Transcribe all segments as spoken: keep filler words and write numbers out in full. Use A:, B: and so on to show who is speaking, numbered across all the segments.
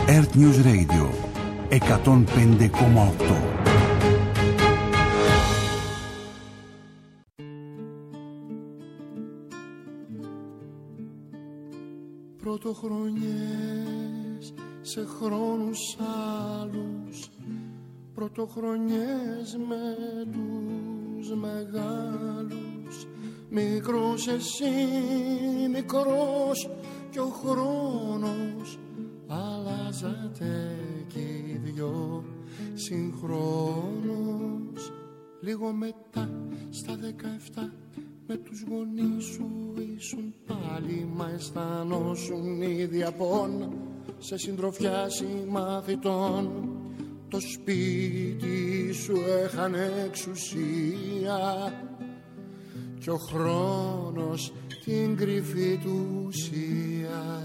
A: Earth News Radio εκατόν πέντε κόμμα οκτώ.
B: Πρωτοχρονιές σε χρόνους άλλους, πρωτοχρονιές με τους μεγάλους. Μικρός εσύ, μικρός κι ο χρόνος, αλλάζατε κι οι δυο συγχρόνως. Λίγο μετά στα δεκαεφτά με τους γονείς σου ήσουν πάλι, μα αισθανόσουν ήδη απόν σε συντροφιά συμμαθητών. Το σπίτι σου έχανε εξουσία κι ο χρόνος την κρυφή του ουσία.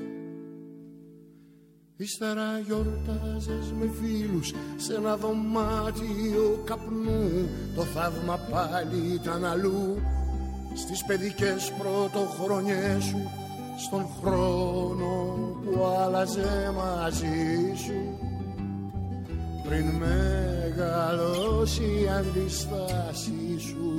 B: Ύστερα γιορτάζες με φίλους σε ένα δωμάτιο καπνού. Το θαύμα πάλι ήταν αλλού, στις παιδικές πρωτοχρονιές σου, στον χρόνο που άλλαζε μαζί σου. Πριν μεγαλώσει η αντιστάση σου.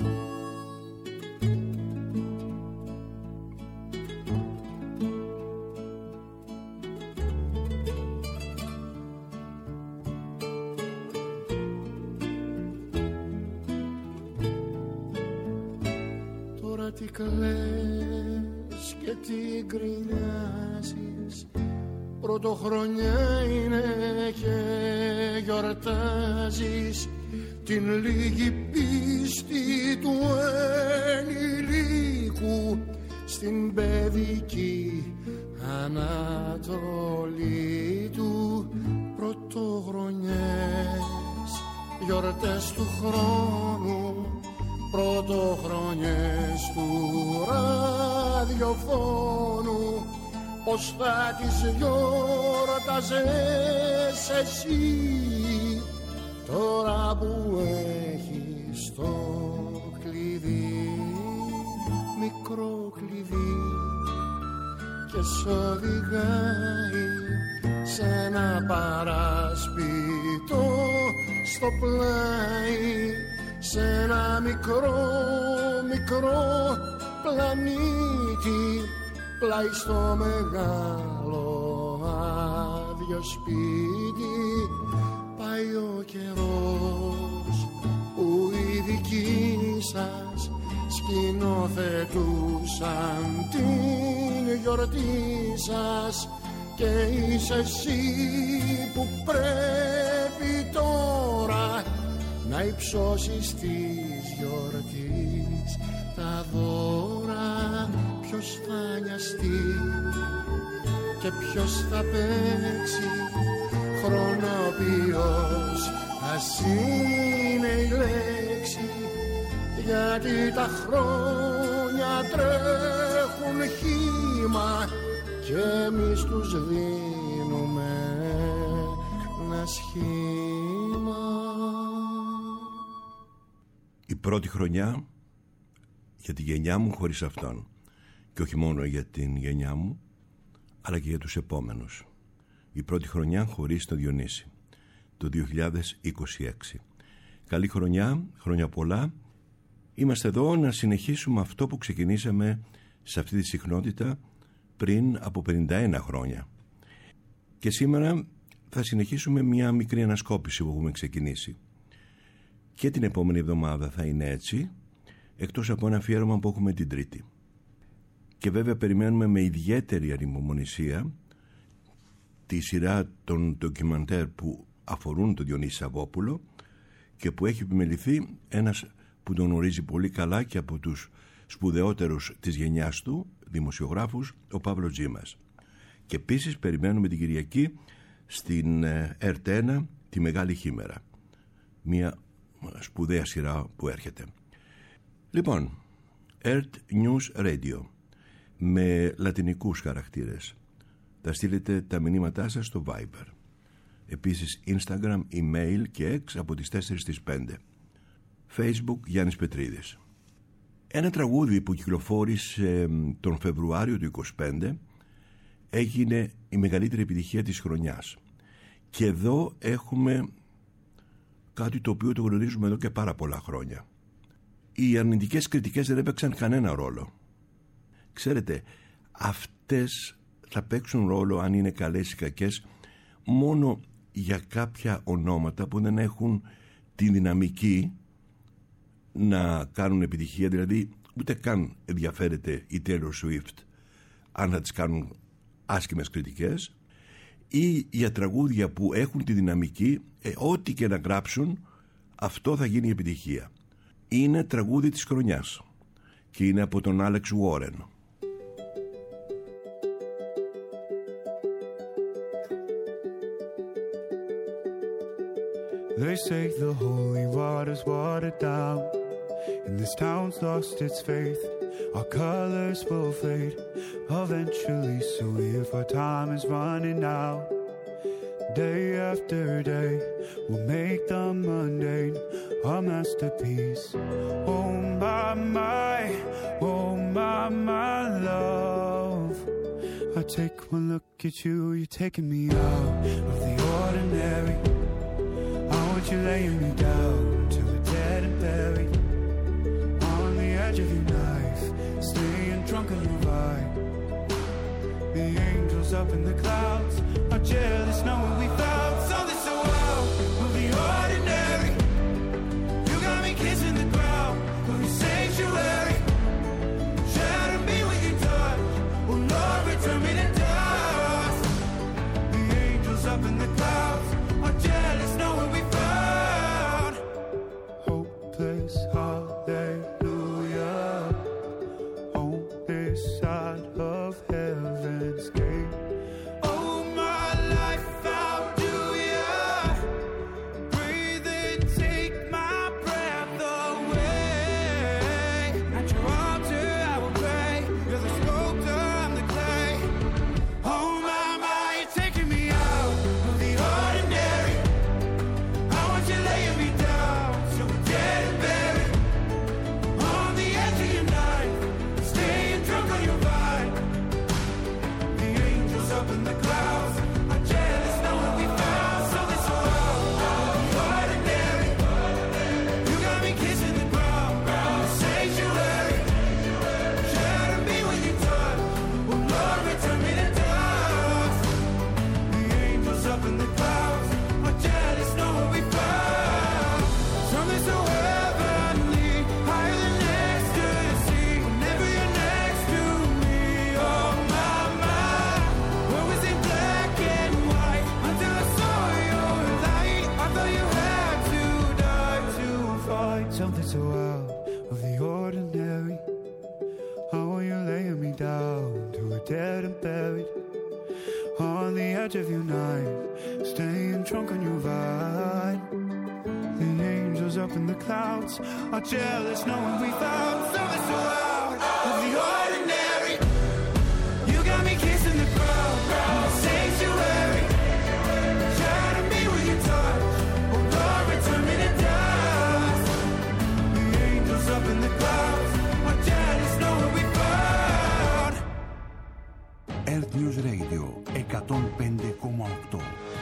B: Τώρα τι κλαις και τι γκρινιάζεις, πρωτοχρονιά είναι και γιορτάζεις την λίγη πίστη του ενηλίκου στην παιδική ανατολή του. Πρωτοχρονιές, γιορτές του χρόνου, πρωτοχρονιές του ραδιοφώνου. Πως θα τις γιορτάζες εσύ τώρα που έχεις το κλειδί, μικρό κλειδί, και σ' οδηγάει σε ένα παράσπιτο στο πλάι, σε ένα μικρό μικρό πλανήτη πλάι στο μεγάλο άδειο σπίτι. Πάει ο καιρός που οι δικοί σας σκηνοθετούσαν την γιορτή σας, και είσαι εσύ που πρέπει τώρα να υψώσεις της γιορτής τα δώρα. Ποιος θα νοιαστεί και ποιος θα παίξει, χρονοποιός ας είναι η λέξη, γιατί τα χρόνια τρέχουν χύμα και εμείς τους δίνουμε ένα σχήμα.
C: Η πρώτη χρονιά για τη γενιά μου χωρίς αυτόν, και όχι μόνο για την γενιά μου αλλά και για τους επόμενους. Η πρώτη χρονιά χωρίς το Διονύση, το δύο χιλιάδες είκοσι έξι. Καλή χρονιά, χρόνια πολλά. Είμαστε εδώ να συνεχίσουμε αυτό που ξεκινήσαμε σε αυτή τη συχνότητα πριν από πενήντα ένα χρόνια. Και σήμερα θα συνεχίσουμε μια μικρή ανασκόπηση που έχουμε ξεκινήσει. Και την επόμενη εβδομάδα θα είναι έτσι, εκτός από ένα αφιέρωμα που έχουμε την Τρίτη. Και βέβαια περιμένουμε με ιδιαίτερη ανυπομονησία τη σειρά των ντοκιμαντέρ που αφορούν τον Διονύση Σαββόπουλο και που έχει επιμεληθεί ένας που τον γνωρίζει πολύ καλά και από τους σπουδαιότερους της γενιάς του δημοσιογράφους, ο Παύλος Τζίμας. Και επίσης περιμένουμε την Κυριακή στην Ερτ ένα τη Μεγάλη Χήμερα, μια σπουδαία σειρά που έρχεται. Λοιπόν, Earth News Radio με λατινικούς χαρακτήρες. Θα στείλετε τα μηνύματά σας στο Viber. Επίσης Instagram, email και X από τις τέσσερις στις πέντε. Facebook Γιάννης Πετρίδης. Ένα τραγούδι που κυκλοφόρησε τον Φεβρουάριο του είκοσι πέντε έγινε η μεγαλύτερη επιτυχία της χρονιάς. Και εδώ έχουμε κάτι το οποίο το γνωρίζουμε εδώ και πάρα πολλά χρόνια. Οι αρνητικές κριτικές δεν έπαιξαν κανένα ρόλο. Ξέρετε, αυτές θα παίξουν ρόλο, αν είναι καλές ή κακές, μόνο για κάποια ονόματα που δεν έχουν τη δυναμική να κάνουν επιτυχία. Δηλαδή ούτε καν ενδιαφέρεται η Taylor Swift αν θα τις κάνουν άσχημες κριτικές, ή για τραγούδια που έχουν τη δυναμική, ε, ό,τι και να γράψουν αυτό θα γίνει επιτυχία. Είναι τραγούδι της χρονιάς και είναι από τον Alex Warren.
D: They say the holy water's watered down, and this town's lost its faith. Our colors will fade eventually, so if our time is running out, day after day we'll make the mundane our masterpiece. Oh my, my, oh my, my love, I take one look at you, you're taking me out of the ordinary. You're laying me down to the dead and buried on the edge of your knife, staying drunk on your vibe. The angels up in the clouds are jealous knowing we found something so out of the ordinary. You got me kissing the ground of your sanctuary, shatter me with your touch, oh Lord, return me to dust. The angels up in the clouds are jealous knowing we found hallelujah on this side of heaven's gate. Oh my life, how do ya breathe and take my breath away? At your altar I will pray, you're the sculptor, I'm the clay. Oh my, my, you're taking me out of the ordinary. I want you laying me down so we're dead and buried on the edge of your knife, staying drunk on your vine. The angels up in the clouds are jealous knowing we found something so out of the ordinary. You got me kissing the ground in the sanctuary, shatter me with your touch, oh Lord, return me to dust. The angels up in the clouds are jealous knowing we found something so heavenly, higher than ecstasy. Whenever you're next to me, oh my, my, what was in black and white until I saw your light? I thought you had to die to find something so out of the ordinary. How are you laying me down to a dead and buried on the edge of your knife, staying drunk on your vine. The angels up in the clouds are jealous knowing we found something so out of the ordinary. You got me kissing the ground in the sanctuary, shatter me with your touch, oh Lord, return me to dust. The angels up in the clouds are jealous knowing we found.
A: Earth News Radio εκατόν πέντε κόμμα οκτώ.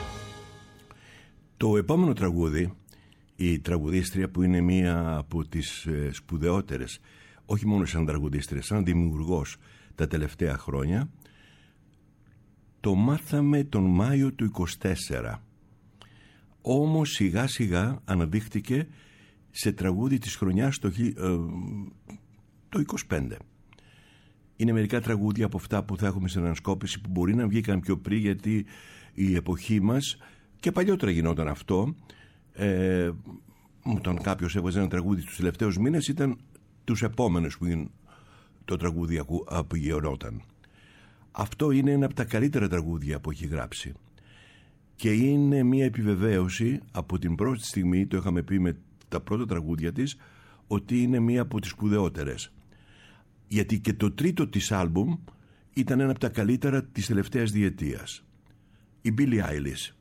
C: Το επόμενο τραγούδι, η τραγουδίστρια που είναι μία από τις ε, σπουδαιότερες, όχι μόνο σαν τραγουδίστρια, σαν δημιουργός τα τελευταία χρόνια, το μάθαμε τον Μάιο του είκοσι τέσσερα. Όμως σιγά σιγά αναδείχτηκε σε τραγούδι της χρονιάς το, ε, το είκοσι πέντε. Είναι μερικά τραγούδια από αυτά που θα έχουμε στην ανασκόπηση που μπορεί να βγήκαν πιο πριν, γιατί η εποχή μας και παλιότερα γινόταν αυτό. Ε, όταν κάποιος έβγαζε ένα τραγούδι τους τελευταίους μήνες, ήταν τους επόμενους που είναι το τραγούδι που γινόταν. Αυτό είναι ένα από τα καλύτερα τραγούδια που έχει γράψει και είναι μια επιβεβαίωση από την πρώτη στιγμή, το είχαμε πει με τα πρώτα τραγούδια της, ότι είναι μια από τις σπουδαιότερες, γιατί και το τρίτο της άλμπουμ ήταν ένα από τα καλύτερα της τελευταίας διετίας. Η Billie Eilish.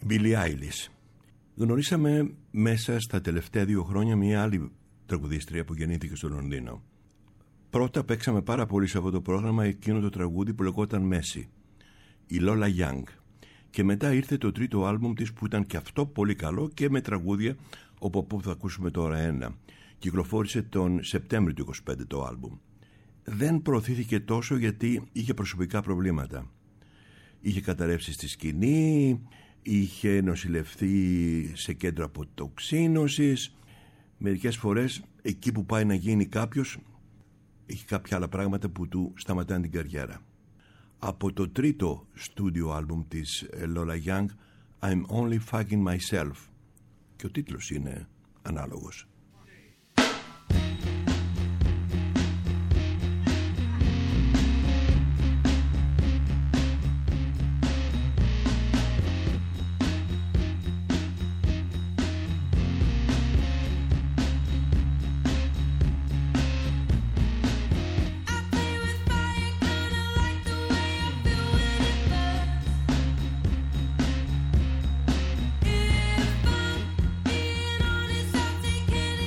C: Billie Eilish. Γνωρίσαμε μέσα στα τελευταία δύο χρόνια μια άλλη τραγουδίστρια που γεννήθηκε στο Λονδίνο. Πρώτα παίξαμε πάρα πολύ σε αυτό το πρόγραμμα εκείνο το τραγούδι που λεγόταν Messi, η Lola Young. Και μετά ήρθε το τρίτο άλμπουμ της που ήταν και αυτό πολύ καλό και με τραγούδια, όπου από θα ακούσουμε τώρα ένα. Κυκλοφόρησε τον Σεπτέμβριο του είκοσι πέντε το άλμπουμ. Δεν προωθήθηκε τόσο γιατί είχε προσωπικά προβλήματα. Είχε καταρρεύσει στη σκηνή, είχε νοσηλευθεί σε κέντρο αποτοξίνωσης. Μερικές φορές εκεί που πάει να γίνει κάποιος έχει κάποια άλλα πράγματα που του σταματάνε την καριέρα. Από το τρίτο στούντιο άλμπουμ της Lola Young, I'm Only Fucking Myself, και ο τίτλος είναι ανάλογος.
E: If I'm being honest, I've taken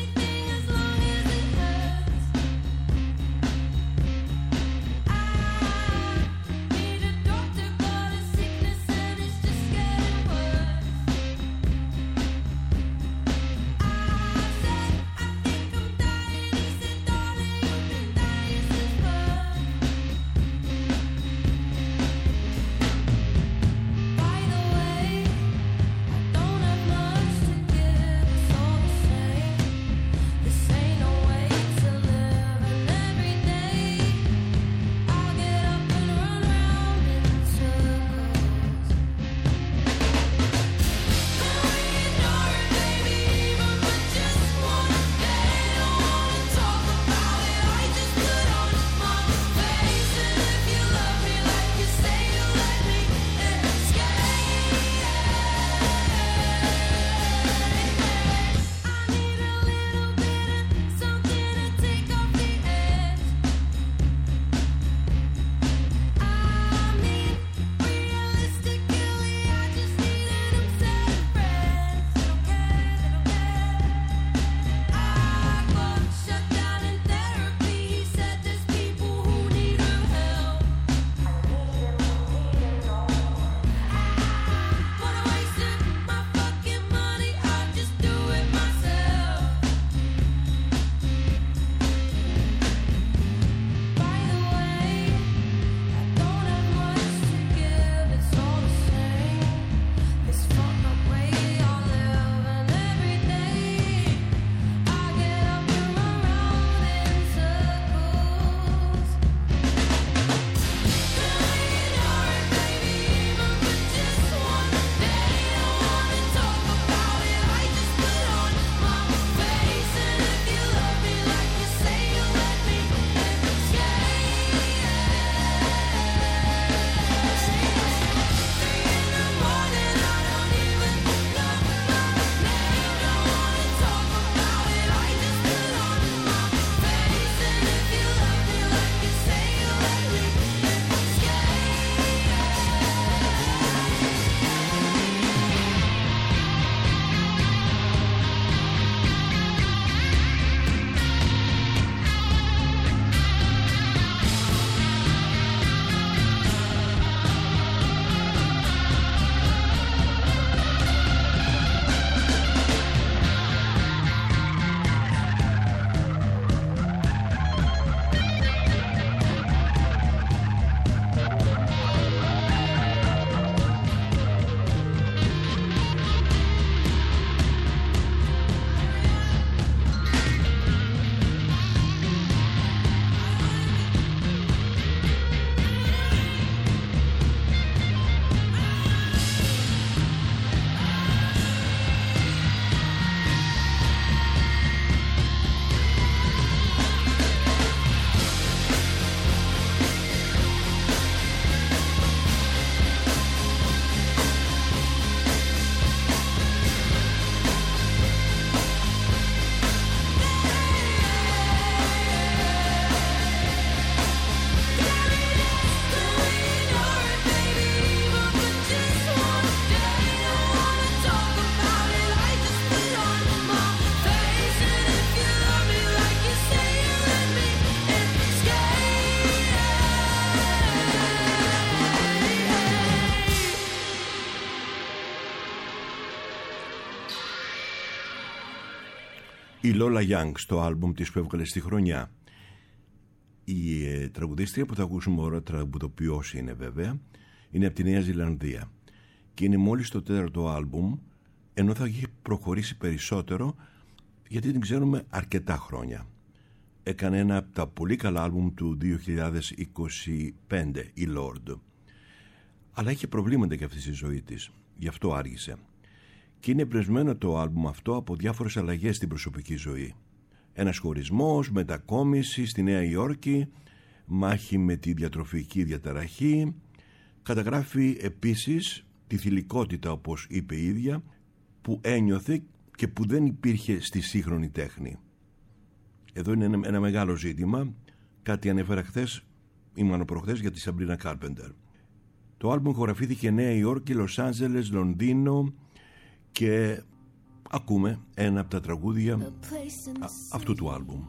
C: Η Lola Young στο άλμπουμ της που έβγαλε στη χρονιά. Η ε, τραγουδίστρια που θα ακούσουμε τώρα, τραγουδοποιός είναι βέβαια, είναι από τη Νέα Ζηλανδία και είναι μόλις το τέταρτο άλμπουμ, ενώ θα έχει προχωρήσει περισσότερο γιατί την ξέρουμε αρκετά χρόνια. Έκανε ένα από τα πολύ καλά άλμπουμ του δύο χιλιάδες είκοσι πέντε, η Lord, αλλά είχε προβλήματα και αυτή στη ζωή της, γι' αυτό άργησε. Και είναι εμπνευσμένο το άλμπουμ αυτό από διάφορες αλλαγές στην προσωπική ζωή. Ένας χωρισμός, μετακόμιση στη Νέα Υόρκη, μάχη με τη διατροφική διαταραχή. Καταγράφει επίσης τη θηλυκότητα, όπως είπε η ίδια, που ένιωθε και που δεν υπήρχε στη σύγχρονη τέχνη. Εδώ είναι ένα, ένα μεγάλο ζήτημα, κάτι ανέφερα χθες ή μάλλον προχθές για τη Σαμπρίνα Κάρπεντερ. Το άλμπουμ χωραφήθηκε Νέα Υόρκη, Λος Άντζελες, Λονδίνο και ακούμε ένα από τα τραγούδια α, αυτού του άλμπουμ.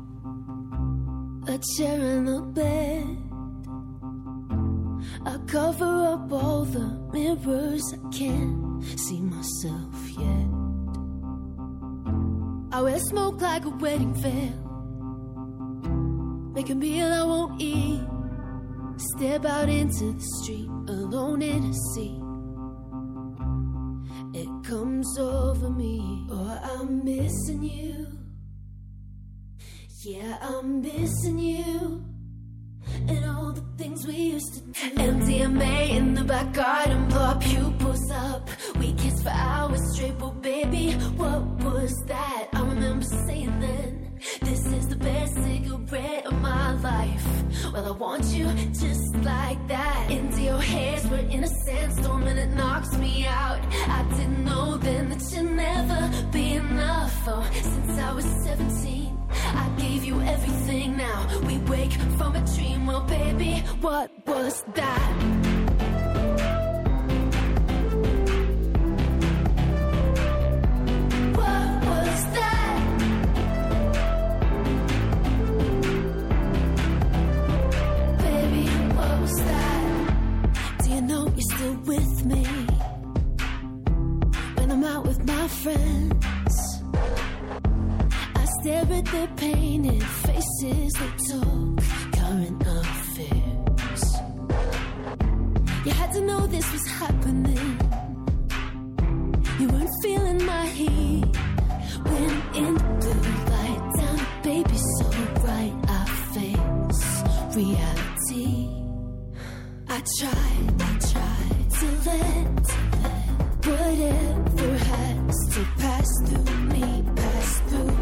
E: A chair in the bed, I cover up all the mirrors, I can't see myself yet. I wear smoke like a wedding veil, make a meal I won't eat, step out into the street alone in a sea. It comes over me, oh I'm missing you. Yeah, I'm missing you and all the things we used to do. M D M A in the back garden, blow our pupils up. We kissed for hours straight, but baby, what was that? I remember saying then, this is the best cigarette of my life. Well, I want you just like that. Into your hairs, we're in a sandstorm and it knocks me out. I didn't know then that you'd never be enough. Oh, since I was seventeen, I gave you everything. Now we wake from a dream. Well, baby, what was that? What was that? Baby, what was that? Do you know you're still with me when I'm out with my friends? Stare at their painted faces, they talk current affairs. You had to know this was happening. You weren't feeling my heat. When in the blue light down, baby, so bright I face reality. I tried, I tried to let, to let whatever has to pass through me, pass through.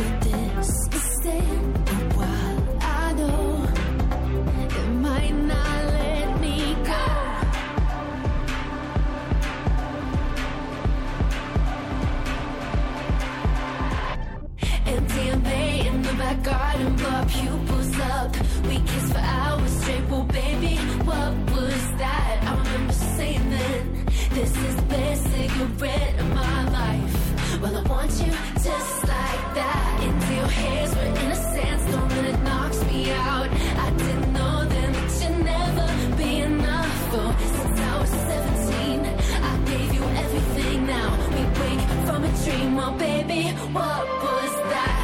E: Garden, blow our pupils up. We kissed for hours straight. Well, baby, what was that? I remember saying then, this is the best cigarette of my life. Well, I want you just like that. Into your hairs, we're in a sandstorm and it knocks me out. I didn't know then that you'd never be enough. Oh, since I was seventeen, I gave you everything. Now we wake from a dream. Well, baby, what was that?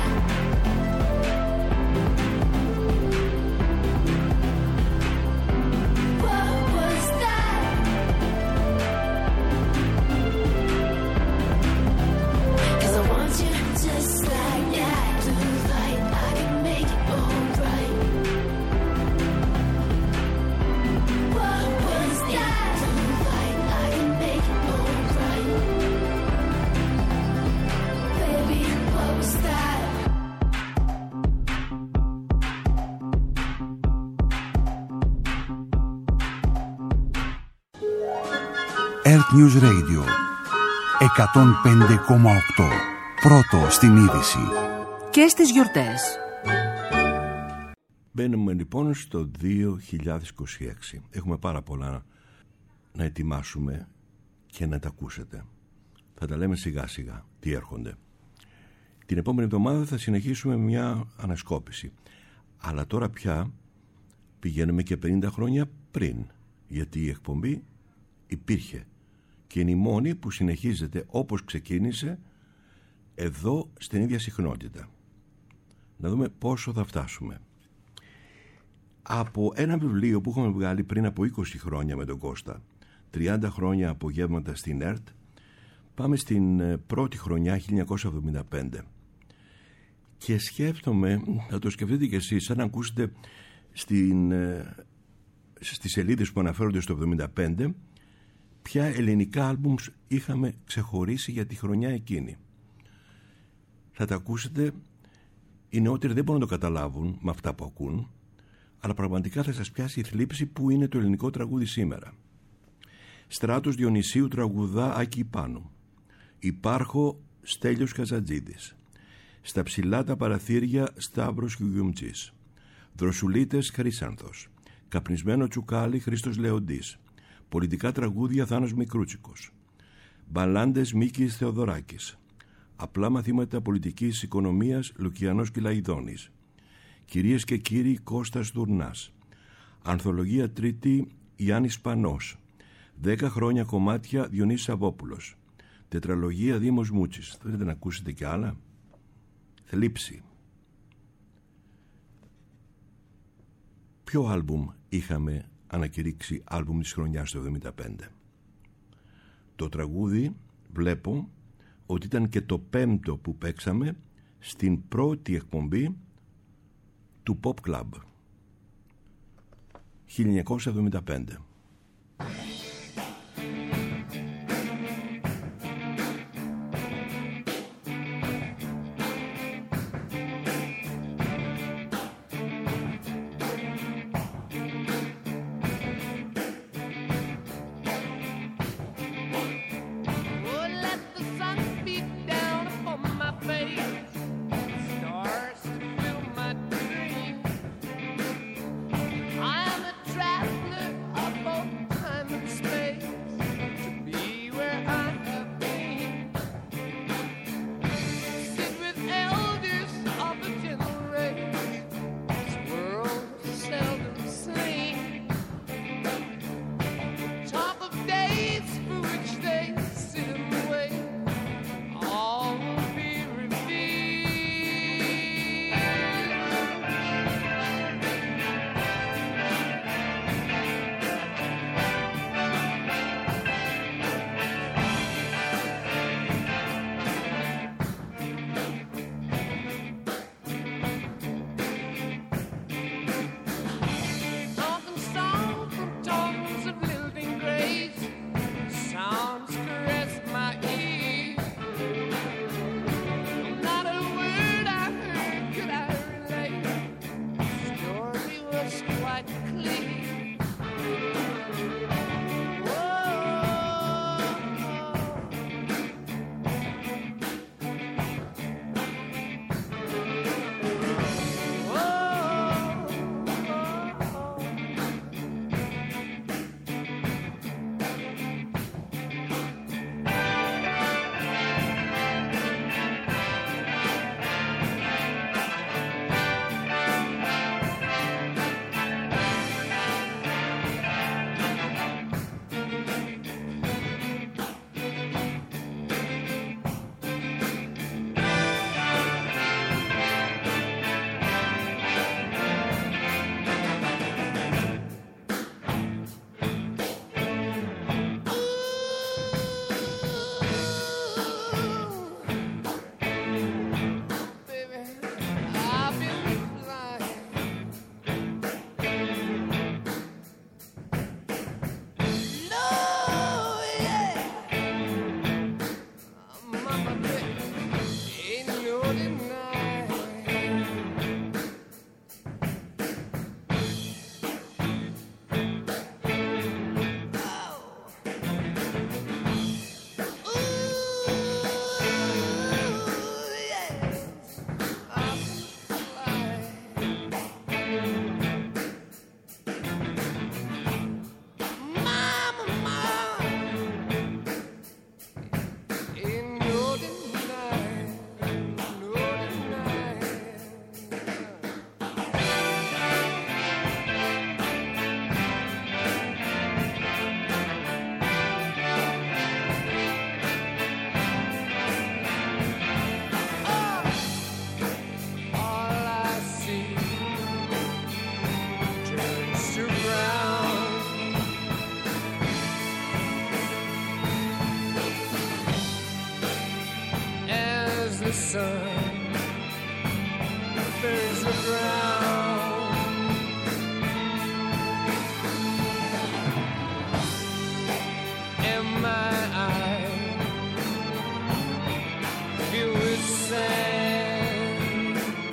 A: Earth News Radio εκατόν πέντε κόμμα οκτώ. Πρώτο στην είδηση.
F: Και στις γιορτές.
C: Μπαίνουμε λοιπόν στο δύο χιλιάδες είκοσι έξι. Έχουμε πάρα πολλά να ετοιμάσουμε και να τα ακούσετε. Θα τα λέμε σιγά σιγά τι έρχονται. Την επόμενη εβδομάδα θα συνεχίσουμε μια ανασκόπηση. Αλλά τώρα πια πηγαίνουμε και πενήντα χρόνια πριν, γιατί η εκπομπή υπήρχε και είναι η μόνη που συνεχίζεται όπως ξεκίνησε εδώ στην ίδια συχνότητα. Να δούμε πόσο θα φτάσουμε. Από ένα βιβλίο που έχουμε βγάλει πριν από είκοσι χρόνια με τον Κώστα, τριάντα χρόνια απογεύματα στην ΕΡΤ, πάμε στην πρώτη χρονιά χίλια εννιακόσια εβδομήντα πέντε και σκέφτομαι, θα το σκεφτείτε κι εσείς, σαν να ακούσετε στην, στις σελίδες που αναφέρονται στο εβδομήντα πέντε, ποια ελληνικά άλμπουμς είχαμε ξεχωρίσει για τη χρονιά εκείνη. Θα τα ακούσετε, οι νεότεροι δεν μπορούν να το καταλάβουν με αυτά που ακούν, αλλά πραγματικά θα σας πιάσει η θλίψη που είναι το ελληνικό τραγούδι σήμερα. Στράτος Διονυσίου τραγουδά Άκη Πάνου. Υπάρχω Στέλιος Καζατζίδης. Στα ψηλά τα παραθύρια Σταύρος Γιουγιουμτζής. Δροσουλίτες Χρυσάνθος. Καπνισμένο τσουκάλι Χρήστος Λεοντής. Πολιτικά τραγούδια Θάνος Μικρούτσικος. Μπαλάντες Μίκης Θεοδωράκης. Απλά μαθήματα πολιτικής οικονομίας Λουκιανός Κυλαϊδόνης. Κυρίες και κύριοι Κώστας Δουρνάς. Ανθολογία τρίτη Γιάννης Πανός. Δέκα χρόνια κομμάτια Διονύσης Σαββόπουλος. Τετραλογία Δήμος Μούτσης. Θέλετε να ακούσετε κι άλλα? Θλίψη. Ποιο άλμπουμ είχαμε ανακηρύξει άλμπουμ της χρονιάς το εβδομήντα πέντε? Το τραγούδι βλέπω ότι ήταν και το πέμπτο που παίξαμε στην πρώτη εκπομπή του Pop Club χίλια εννιακόσια εβδομήντα πέντε.
G: Up the sun buries the ground. And my eyes filled with sand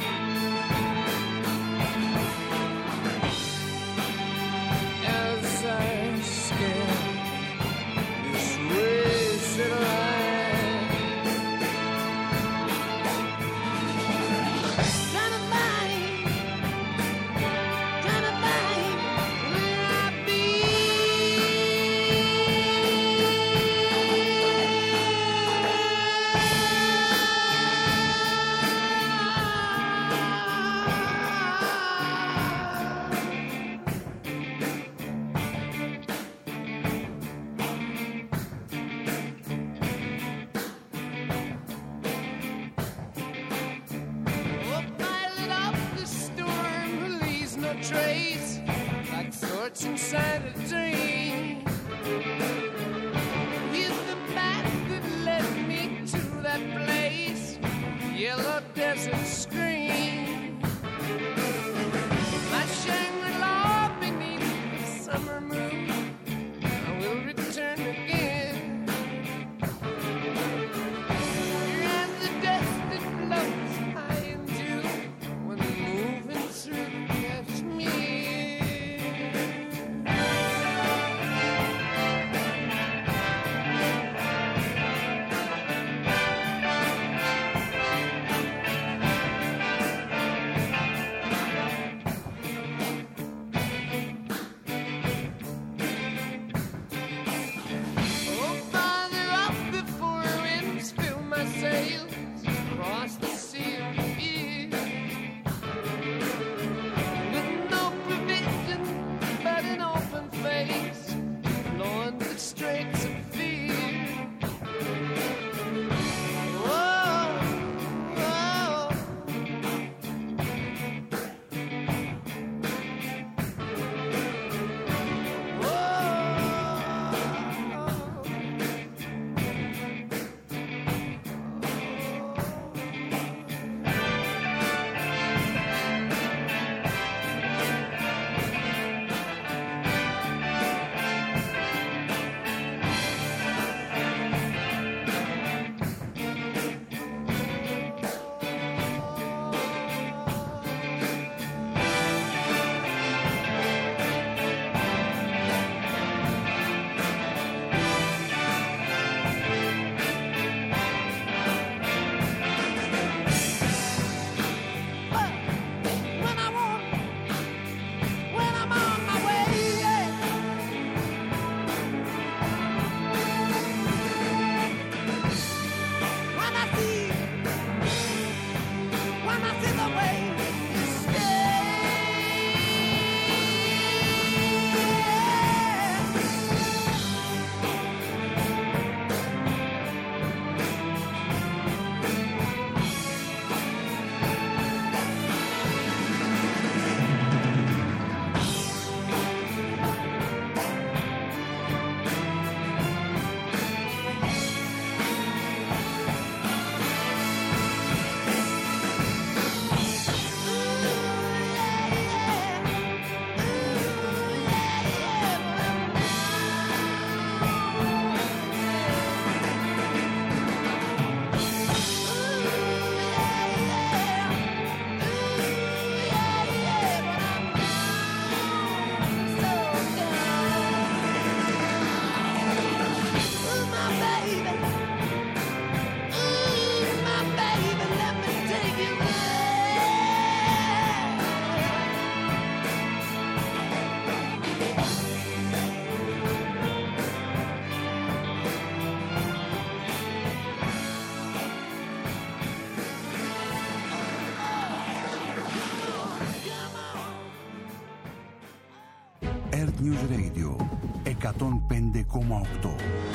G: as I scan this wasted land. Trying to find, trying to find where I be. Oh, pilot up the storm who leaves no trace, like thoughts inside a dream. He's the path that led me to that place, yellow desert screen. My Shangri-La beneath the summer moon, I will return again. And the dust that floats high in June when moving through Kashmir. Oh, farther up before winds fill my sails across the sea of fear, with no provision but an open face, blowing the straits of fear. Whoa, whoa. Whoa. When I want, when I'm on my way, yeah. When I see, when I see the way you
A: Earth News Radio εκατόν πέντε κόμμα οκτώ.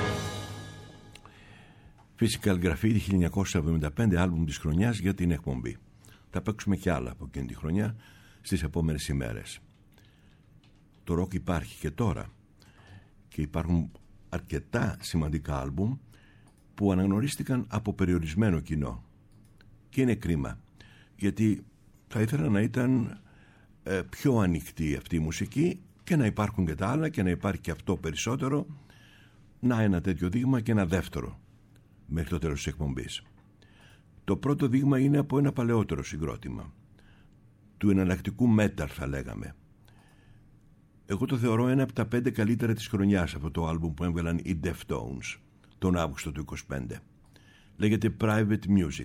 C: Physical Graffiti χίλια εννιακόσια εβδομήντα πέντε, άλμπουμ της χρονιάς για την εκπομπή. Θα παίξουμε κι άλλα από εκείνη τη χρονιά στις επόμενες ημέρες. Το ροκ υπάρχει και τώρα και υπάρχουν αρκετά σημαντικά άλμπουμ που αναγνωρίστηκαν από περιορισμένο κοινό. Και είναι κρίμα, γιατί θα ήθελα να ήταν ε, πιο ανοιχτή αυτή η μουσική και να υπάρχουν και τα άλλα και να υπάρχει και αυτό περισσότερο. Να ένα τέτοιο δείγμα και ένα δεύτερο μέχρι το τέλος της εκπομπής. Το πρώτο δείγμα είναι από ένα παλαιότερο συγκρότημα του εναλλακτικού metal, θα λέγαμε. Εγώ το θεωρώ ένα από τα πέντε καλύτερα της χρονιάς, αυτό το άλμπουμ που έβγαλαν οι Deftones τον Αύγουστο του είκοσι πέντε. Λέγεται Private Music.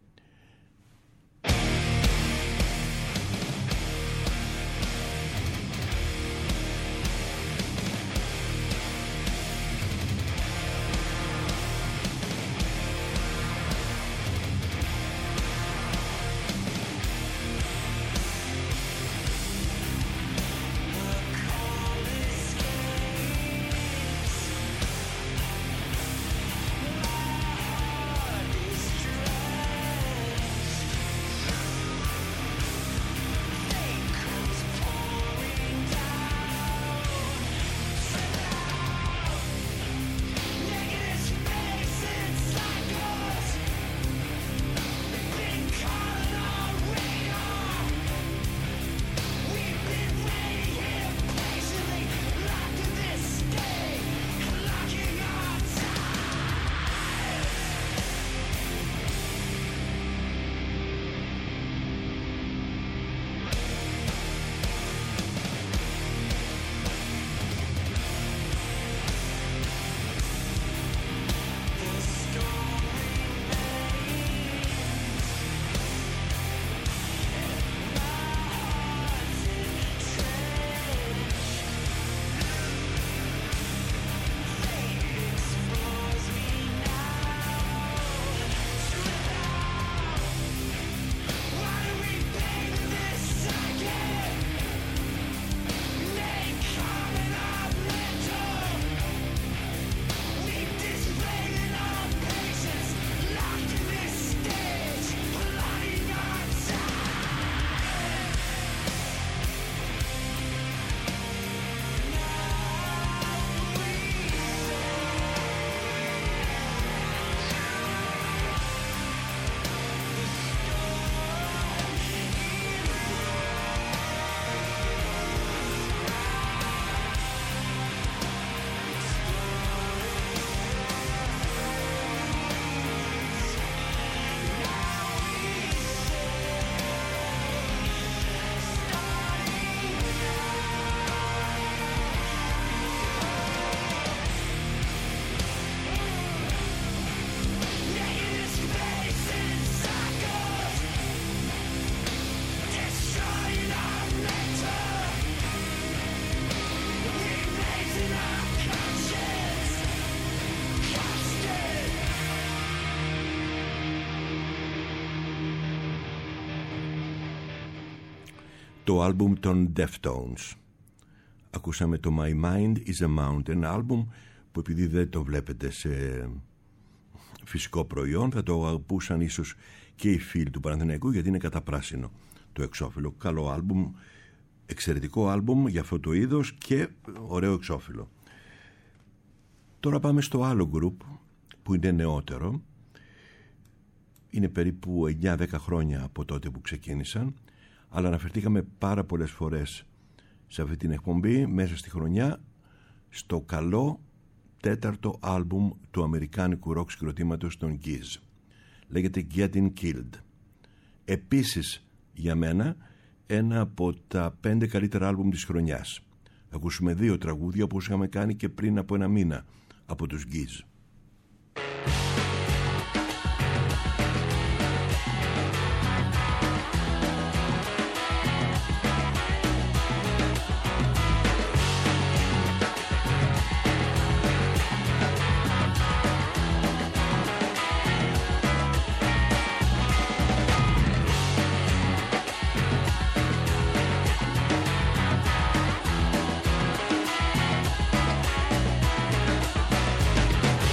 C: Το άλμπουμ των Deftones. Ακούσαμε το My Mind is a Mountain, άλμπουμ που επειδή δεν το βλέπετε σε φυσικό προϊόν θα το αγαπούσαν ίσως και οι φίλοι του Παναθηναϊκού, γιατί είναι κατά πράσινο το εξώφυλλο. Καλό άλμπουμ, εξαιρετικό άλμπουμ για αυτό το είδος και ωραίο εξώφυλλο. Τώρα πάμε στο άλλο γκρουπ που είναι νεότερο. Είναι περίπου εννιά δέκα χρόνια από τότε που ξεκίνησαν, αλλά αναφερθήκαμε πάρα πολλές φορές σε αυτή την εκπομπή μέσα στη χρονιά στο καλό τέταρτο άλμπουμ του αμερικάνικου ροκ συγκροτήματος των Giz. Λέγεται Getting Killed. Επίσης για μένα ένα από τα πέντε καλύτερα άλμπουμ της χρονιάς. Θα ακούσουμε δύο τραγούδια όπως είχαμε κάνει και πριν από ένα μήνα από τους Giz.
H: We'll be right back.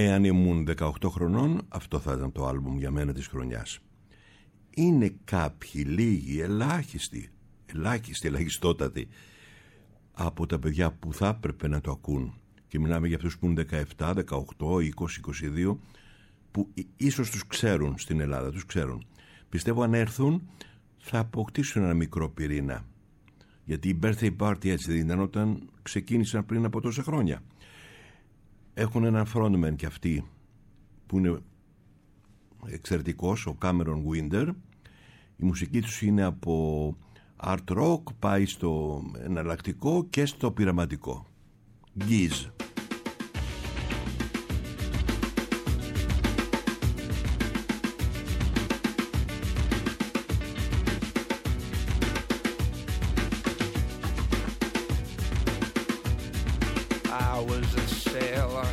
C: Εάν ήμουν δεκαοκτώ χρονών, αυτό θα ήταν το άλμπουμ για μένα της χρονιάς. Είναι κάποιοι, λίγοι, ελάχιστοι, ελάχιστοι, ελαχιστότατοι από τα παιδιά που θα έπρεπε να το ακούν, και μιλάμε για αυτούς που είναι δεκαεπτά, δεκαοκτώ, είκοσι, είκοσι δύο, που ίσως τους ξέρουν στην Ελλάδα, τους ξέρουν. Πιστεύω αν έρθουν θα αποκτήσουν ένα μικρό πυρήνα, γιατί η birthday party έτσι δεν ήταν όταν ξεκίνησαν πριν από τόσα χρόνια. Έχουν έναν frontman και αυτοί που είναι εξαιρετικός, ο Cameron Winder. Η μουσική τους είναι από art rock, πάει στο εναλλακτικό και στο πειραματικό. Giz.
G: I was a sailor.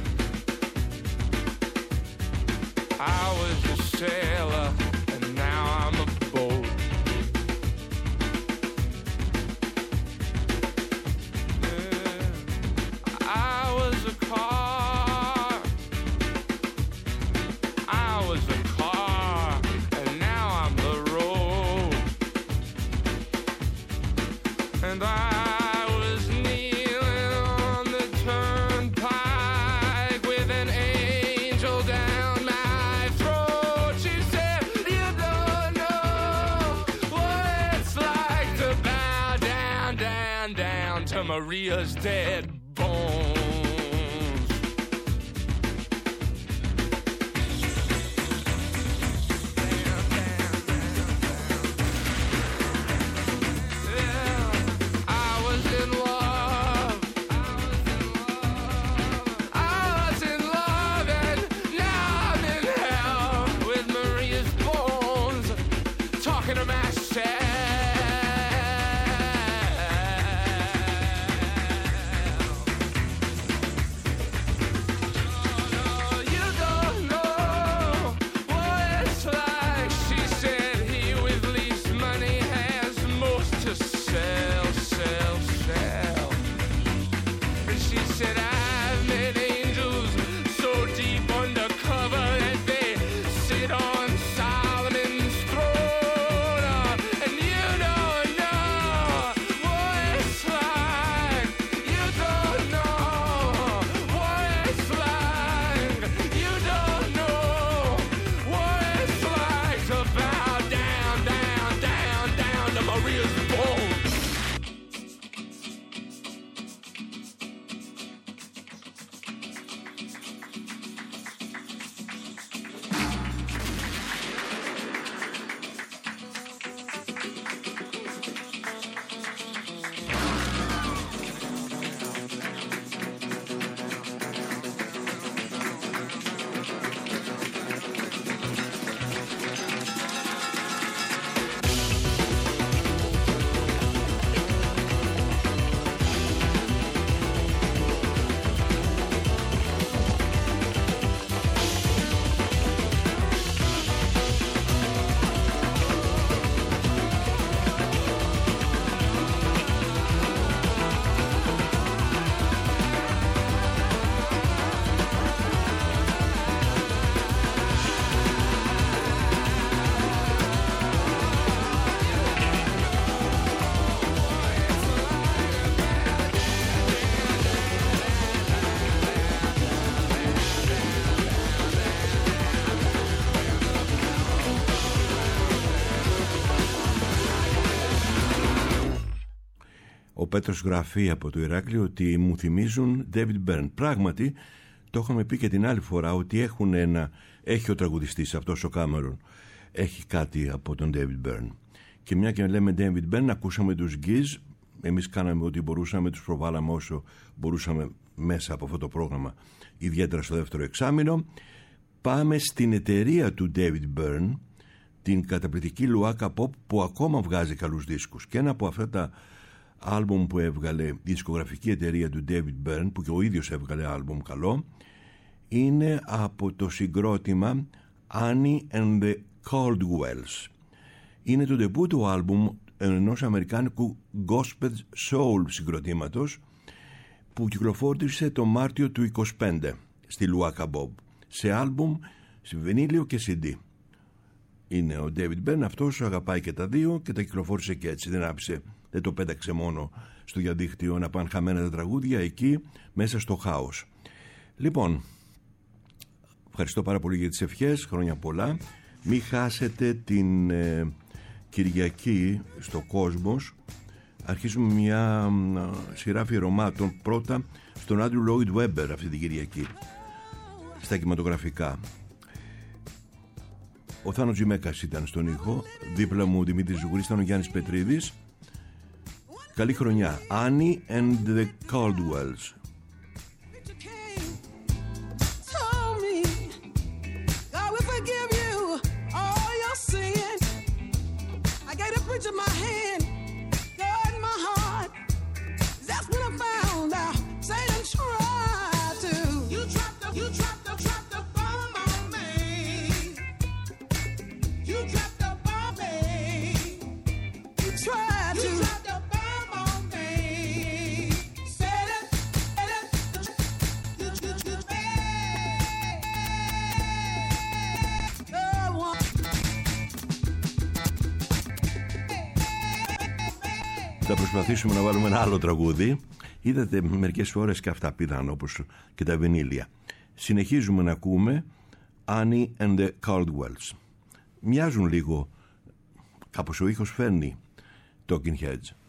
G: I was a sailor, and now I'm a boat. Yeah. I was a car. I was a car, and now I'm the road. And I Maria's dead bones. Yeah, I was in love. I was in love, and now I'm in hell with Maria's bones, talking to myself.
C: Ο Πέτρος γράφει από το Ηράκλειο ότι μου θυμίζουν David Byrne. Πράγματι, το είχαμε πει και την άλλη φορά ότι έχουν ένα, έχει ο τραγουδιστής αυτός ο Cameron, έχει κάτι από τον David Byrne. Και μια και λέμε David Byrne, ακούσαμε τους Giz. Εμείς κάναμε ό,τι μπορούσαμε, τους προβάλαμε όσο μπορούσαμε μέσα από αυτό το πρόγραμμα, ιδιαίτερα στο δεύτερο εξάμηνο. Πάμε στην εταιρεία του David Byrne, την καταπληκτική Luaka Pop, που ακόμα βγάζει καλούς δίσκους. Και ένα από αυτά τα άλμπουμ που έβγαλε η δισκογραφική εταιρεία του David Byrne, που και ο ίδιος έβγαλε άλμπουμ καλό, είναι από το συγκρότημα Annie and the Caldwells. Είναι το ντεμπού του άλμπουμ ενός αμερικάνικου gospel soul συγκροτήματος που κυκλοφόρησε το Μάρτιο του είκοσι πέντε στη Luaka Pop. σε άλμπουμ, σε βινίλιο και σι ντι. Είναι ο David Byrne, αυτός αγαπάει και τα δύο και τα κυκλοφόρησε και έτσι. Δεν άφησε, δεν το πέταξε μόνο στο διαδίκτυο να πάνε χαμένα τα τραγούδια, εκεί μέσα στο χάος. Λοιπόν, ευχαριστώ πάρα πολύ για τις ευχές, χρόνια πολλά. Μην χάσετε την ε, Κυριακή στο Κόσμος. Αρχίζουμε μια ε, σειρά αφιερωμάτων, πρώτα στον Άντριου Λόιντ Βέμπερ αυτή την Κυριακή, στα κινηματογραφικά. Ο Θάνος Τζιμέκας ήταν στον ήχο, δίπλα μου ο Δημήτρης Ζουγουρής, ήταν ο Γιάννης Πετρίδης. Καλή χρονιά. Annie and the Caldwells. Θα προσπαθήσουμε να βάλουμε ένα άλλο τραγούδι. Είδατε, μερικές φορές και αυτά πήραν, όπως και τα βινίλια. Συνεχίζουμε να ακούμε Annie and the Caldwells. Μοιάζουν λίγο, κάπως ο ήχος φέρνει Talking Heads.